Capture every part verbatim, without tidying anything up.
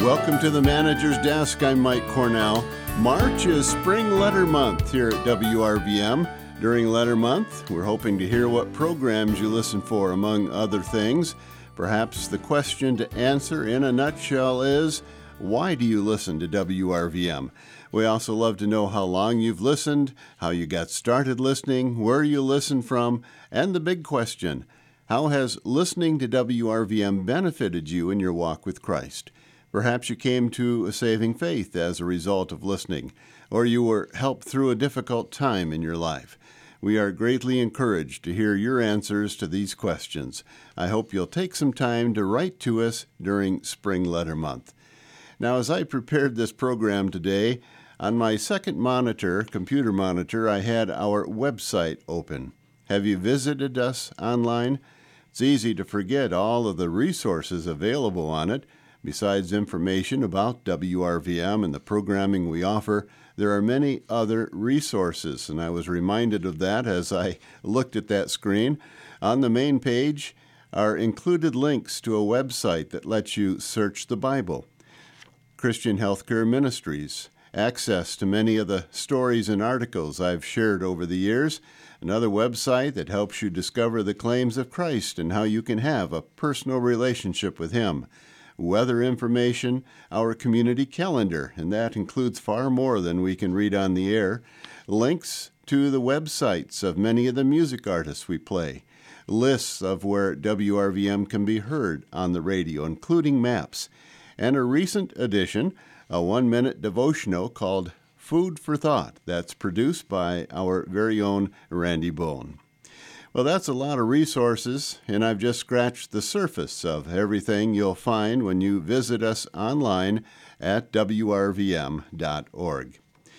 Welcome to the Manager's Desk. I'm Mike Cornell. March is Spring Letter Month here at W R V M. During Letter Month, we're hoping to hear what programs you listen for, among other things. Perhaps the question to answer in a nutshell is, why do you listen to W R V M? We also love to know how long you've listened, how you got started listening, where you listen from, and the big question, how has listening to W R V M benefited you in your walk with Christ? Perhaps you came to a saving faith as a result of listening, or you were helped through a difficult time in your life. We are greatly encouraged to hear your answers to these questions. I hope you'll take some time to write to us during Spring Letter Month. Now, as I prepared this program today, on my second monitor, computer monitor, I had our website open. Have you visited us online? It's easy to forget all of the resources available on it. Besides information about W R V M and the programming we offer, there are many other resources, and I was reminded of that as I looked at that screen. On the main page are included links to a website that lets you search the Bible, Christian Healthcare Ministries, access to many of the stories and articles I've shared over the years, another website that helps you discover the claims of Christ and how you can have a personal relationship with Him, weather information, our community calendar, and that includes far more than we can read on the air, links to the websites of many of the music artists we play, lists of where W R V M can be heard on the radio, including maps, and a recent addition, a one-minute devotional called Food for Thought, that's produced by our very own Randy Bone. Well, that's a lot of resources, and I've just scratched the surface of everything you'll find when you visit us online at W R V M dot org.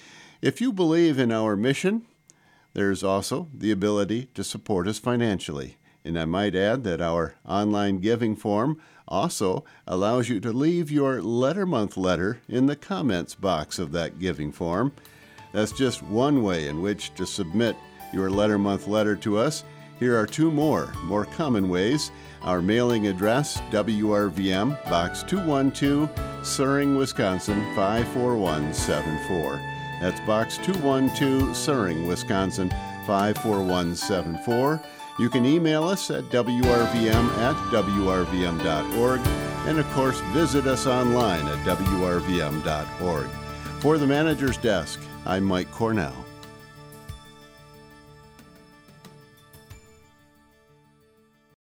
If you believe in our mission, there's also the ability to support us financially. And I might add that our online giving form also allows you to leave your Letter Month letter in the comments box of that giving form. That's just one way in which to submit your Letter Month letter to us. Here are two more, more common ways. Our mailing address, W R V M, Box two one two, Suring, Wisconsin, five four one seven four. That's Box two one two, Suring, Wisconsin, five four one seven four. You can email us at W R V M at W R V M dot org, and of course, visit us online at W R V M dot org. For the Manager's Desk, I'm Mike Cornell.